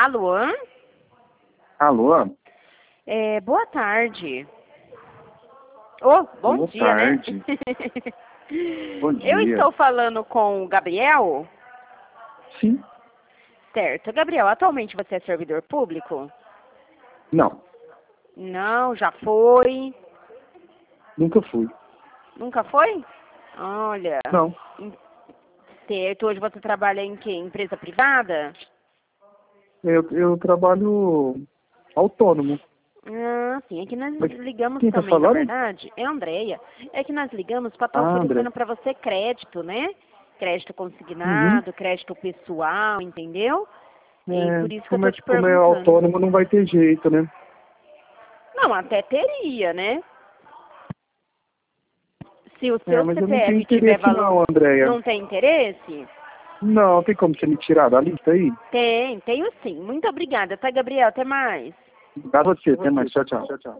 Alô? Alô? Boa tarde. Oh, bom Boa dia, tarde. né? Bom Eu dia. estou falando com o Gabriel? Sim. Certo. Gabriel, atualmente você é servidor público? Não, Não, já foi. nunca fui. Nunca foi? Olha, Não. certo. Hoje você trabalha em quê? Empresa privada? Eu trabalho autônomo. Ah, sim. É que nós Mas ligamos quem tá também, na falando? verdade. É a Andreia. É que nós ligamos para estar André. oferecendo para você crédito, né? Crédito Uhum. consignado, crédito pessoal, entendeu? E por isso que eu Como tô é, te como é perguntando. autônomo não vai ter jeito, né? Não, até teria, né? Se o seu Mas eu não tenho CPF tiver interesse valor, não, Andréia. não tem interesse? Não, tem como você me tirar da lista aí? Tenho sim. Muito obrigada, tá, Gabriel? Até mais. Obrigado a você. Até mais. Tchau, tchau.